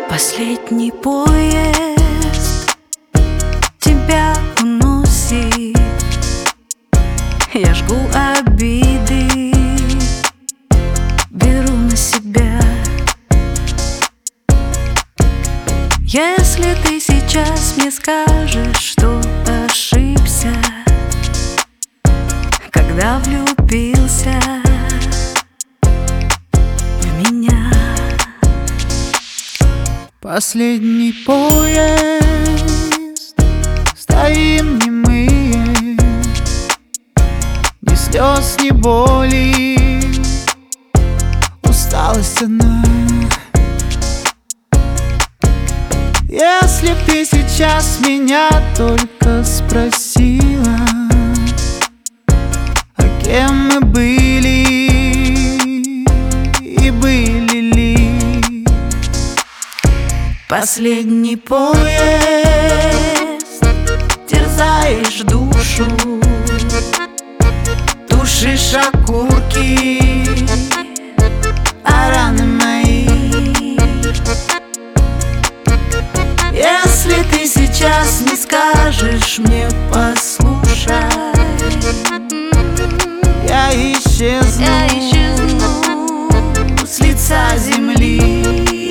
Последний поезд тебя уносит. Я жгу обиды, беру на себя. Если ты сейчас мне скажешь, что ошибся, когда влюбился в меня. Последний поезд, стоим немые, ни слез, ни боли, усталость одна. Если б ты сейчас меня только спросила, а кем мы были и были ли. Последний поезд, терзаешь душу, тушишь окурки, а раны мои. Если ты сейчас не скажешь мне послушай, я исчезну с лица земли.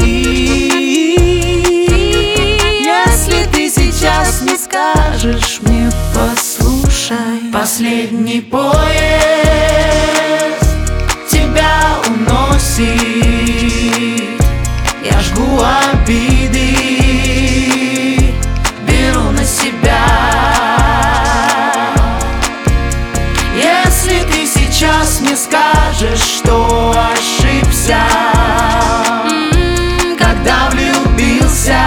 Если ты сейчас не скажешь мне послушай, последний поезд тебя уносит. Я жгу обиды, беру на себя. Если ты сейчас мне скажешь, что ошибся, когда влюбился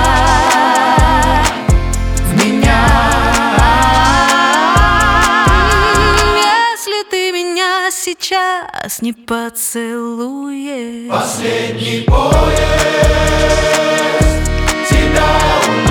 в меня. Если ты меня сейчас не поцелуешь, последний поезд тебя уносит.